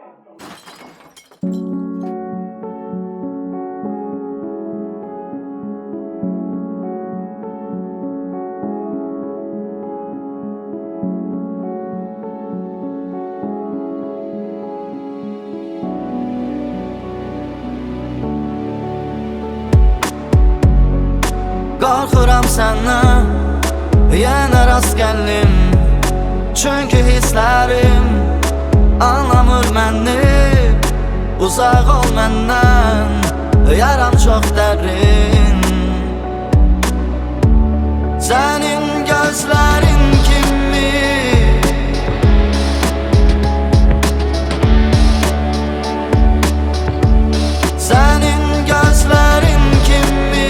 Qorxuram səndən, yenə rast gəldim. Çünki hisslərim anlamır məni. Uzaq ol məndən, yaram çox dərin. Sənin gözlərin kimi Sənin gözlərin kimi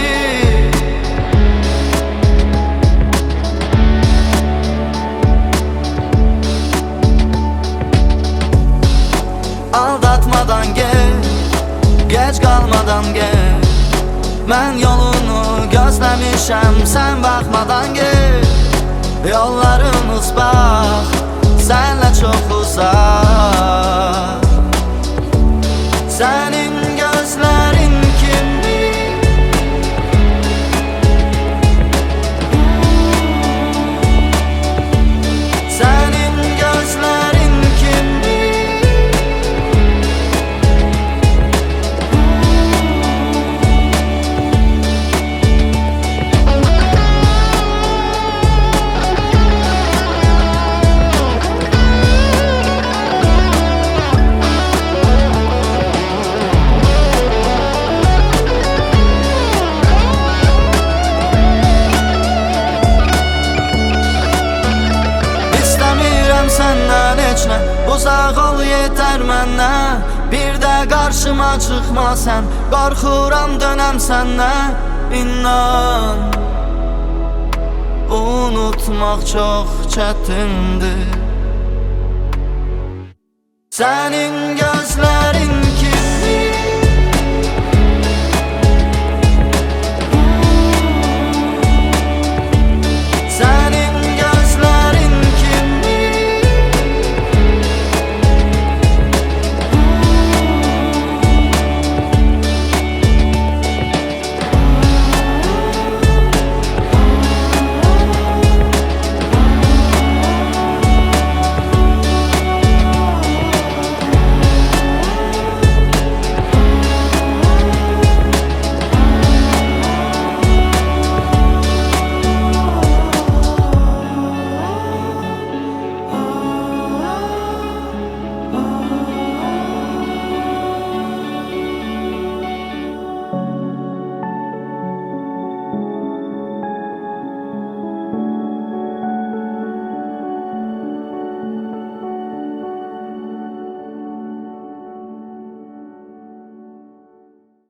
Aldatmadan gel, geç qalmadan gel. Mən yolunu gözləmişəm, sən baxmadan gel. Yollarımız bax, sənlə çox uzaq. Sənin gözlərin kimi Sənin gözlərin kimi Səndən heç nə, uzaq ol yetər mənə. Bir də qarşıma çıxma sən, qorxuram dönəm səndən. İnan, unutmaq çox çətindir. Sənin